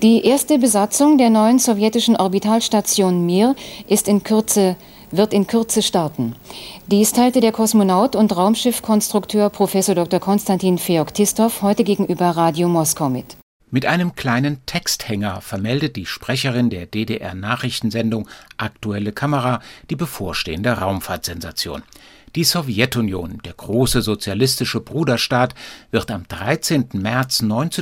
Die erste Besatzung der neuen sowjetischen Orbitalstation Mir wird in Kürze starten. Dies teilte der Kosmonaut und Raumschiffkonstrukteur Prof. Dr. Konstantin Feoktistow heute gegenüber Radio Moskau mit. Mit einem kleinen Texthänger vermeldet die Sprecherin der DDR-Nachrichtensendung Aktuelle Kamera die bevorstehende Raumfahrtsensation. Die Sowjetunion, der große sozialistische Bruderstaat, wird am 13. März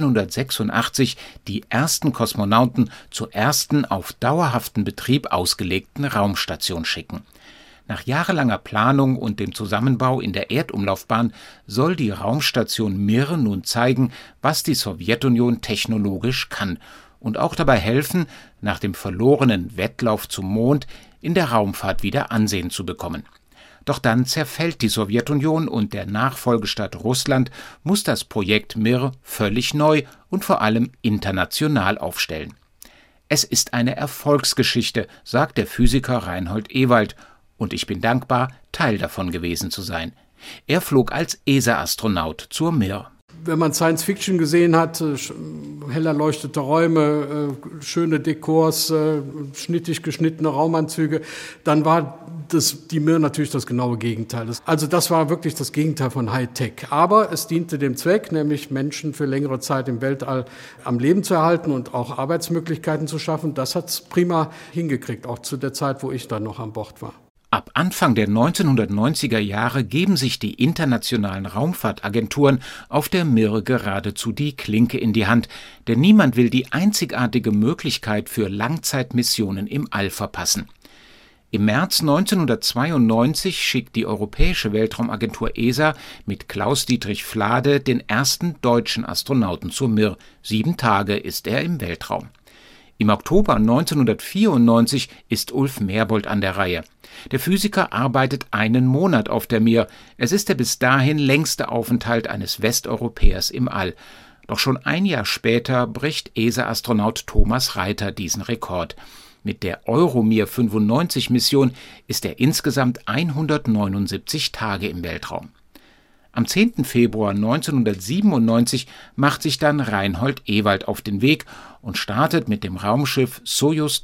1986 die ersten Kosmonauten zur ersten auf dauerhaften Betrieb ausgelegten Raumstation schicken. Nach jahrelanger Planung und dem Zusammenbau in der Erdumlaufbahn soll die Raumstation Mir nun zeigen, was die Sowjetunion technologisch kann und auch dabei helfen, nach dem verlorenen Wettlauf zum Mond in der Raumfahrt wieder Ansehen zu bekommen. Doch dann zerfällt die Sowjetunion und der Nachfolgestaat Russland muss das Projekt Mir völlig neu und vor allem international aufstellen. Es ist eine Erfolgsgeschichte, sagt der Physiker Reinhold Ewald, und ich bin dankbar, Teil davon gewesen zu sein. Er flog als ESA-Astronaut zur Mir. Wenn man Science Fiction gesehen hat, hell erleuchtete Räume, schöne Dekors, schnittig geschnittene Raumanzüge, dann war die Mir natürlich das genaue Gegenteil. Also das war wirklich das Gegenteil von Hightech. Aber es diente dem Zweck, nämlich Menschen für längere Zeit im Weltall am Leben zu erhalten und auch Arbeitsmöglichkeiten zu schaffen. Das hat es prima hingekriegt, auch zu der Zeit, wo ich dann noch an Bord war. Ab Anfang der 1990er Jahre geben sich die internationalen Raumfahrtagenturen auf der Mir geradezu die Klinke in die Hand, denn niemand will die einzigartige Möglichkeit für Langzeitmissionen im All verpassen. Im März 1992 schickt die Europäische Weltraumagentur ESA mit Klaus-Dietrich Flade den ersten deutschen Astronauten zur Mir. 7 Tage ist er im Weltraum. Im Oktober 1994 ist Ulf Merbold an der Reihe. Der Physiker arbeitet 1 Monat auf der Mir. Es ist der bis dahin längste Aufenthalt eines Westeuropäers im All. Doch schon ein Jahr später bricht ESA-Astronaut Thomas Reiter diesen Rekord. Mit der EuroMir-95-Mission ist er insgesamt 179 Tage im Weltraum. Am 10. Februar 1997 macht sich dann Reinhold Ewald auf den Weg und startet mit dem Raumschiff Sojus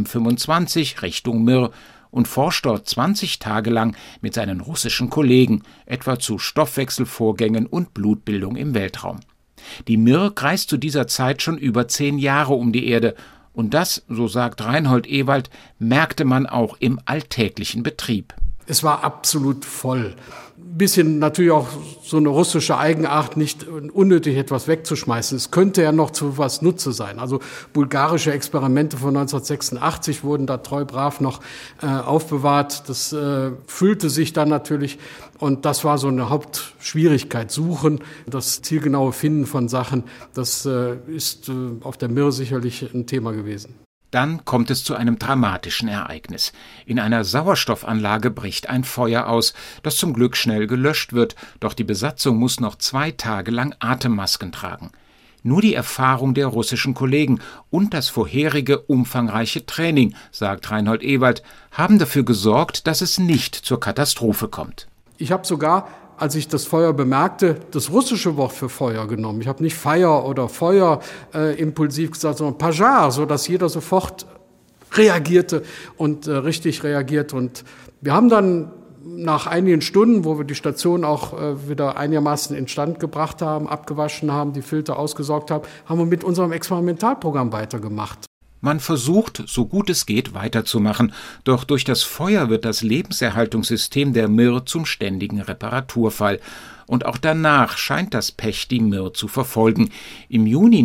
TM-25 Richtung Mir und forscht dort 20 Tage lang mit seinen russischen Kollegen, etwa zu Stoffwechselvorgängen und Blutbildung im Weltraum. Die Mir kreist zu dieser Zeit schon über 10 Jahre um die Erde und das, so sagt Reinhold Ewald, merkte man auch im alltäglichen Betrieb. Es war absolut voll. Ein bisschen natürlich auch so eine russische Eigenart, nicht unnötig etwas wegzuschmeißen. Es könnte ja noch zu was Nutze sein. Also bulgarische Experimente von 1986 wurden da treu brav noch aufbewahrt. Das füllte sich dann natürlich und das war so eine Hauptschwierigkeit. Suchen, das zielgenaue Finden von Sachen, das ist auf der Mir sicherlich ein Thema gewesen. Dann kommt es zu einem dramatischen Ereignis. In einer Sauerstoffanlage bricht ein Feuer aus, das zum Glück schnell gelöscht wird, doch die Besatzung muss noch 2 Tage lang Atemmasken tragen. Nur die Erfahrung der russischen Kollegen und das vorherige umfangreiche Training, sagt Reinhold Ewald, haben dafür gesorgt, dass es nicht zur Katastrophe kommt. Ich habe sogar, als ich das Feuer bemerkte, das russische Wort für Feuer genommen. Ich habe nicht Feier oder Feuer impulsiv gesagt, sondern Pajar, sodass jeder sofort reagierte und richtig reagiert. Und wir haben dann nach einigen Stunden, wo wir die Station auch wieder einigermaßen instand gebracht haben, abgewaschen haben, die Filter ausgesaugt haben, haben wir mit unserem Experimentalprogramm weitergemacht. Man versucht, so gut es geht, weiterzumachen, doch durch das Feuer wird das Lebenserhaltungssystem der Mir zum ständigen Reparaturfall. Und auch danach scheint das Pech die Mir zu verfolgen. Im Juni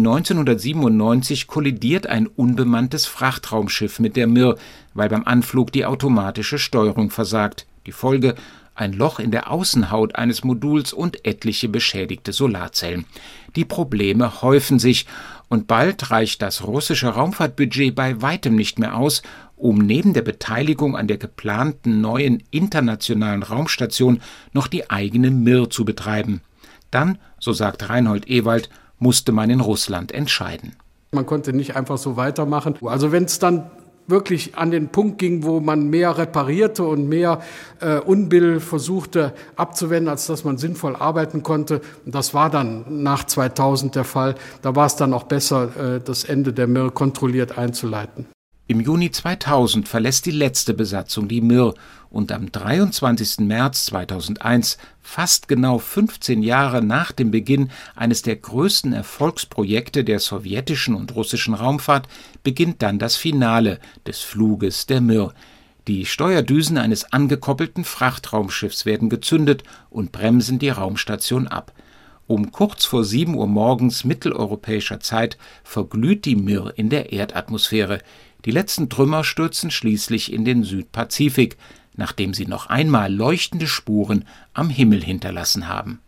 1997 kollidiert ein unbemanntes Frachtraumschiff mit der Mir, weil beim Anflug die automatische Steuerung versagt. Die Folge: ein Loch in der Außenhaut eines Moduls und etliche beschädigte Solarzellen. Die Probleme häufen sich und bald reicht das russische Raumfahrtbudget bei weitem nicht mehr aus, um neben der Beteiligung an der geplanten neuen internationalen Raumstation noch die eigene Mir zu betreiben. Dann, so sagt Reinhold Ewald, musste man in Russland entscheiden. Man konnte nicht einfach so weitermachen. Also wenn es dann wirklich an den Punkt ging, wo man mehr reparierte und mehr Unbill versuchte abzuwenden, als dass man sinnvoll arbeiten konnte. Und das war dann nach 2000 der Fall. Da war es dann auch besser, das Ende der Mir kontrolliert einzuleiten. Im Juni 2000 verlässt die letzte Besatzung die Mir und am 23. März 2001, fast genau 15 Jahre nach dem Beginn eines der größten Erfolgsprojekte der sowjetischen und russischen Raumfahrt, beginnt dann das Finale des Fluges der Mir. Die Steuerdüsen eines angekoppelten Frachtraumschiffs werden gezündet und bremsen die Raumstation ab. Um kurz vor 7 Uhr morgens mitteleuropäischer Zeit verglüht die Mir in der Erdatmosphäre. Die letzten Trümmer stürzen schließlich in den Südpazifik, nachdem sie noch einmal leuchtende Spuren am Himmel hinterlassen haben.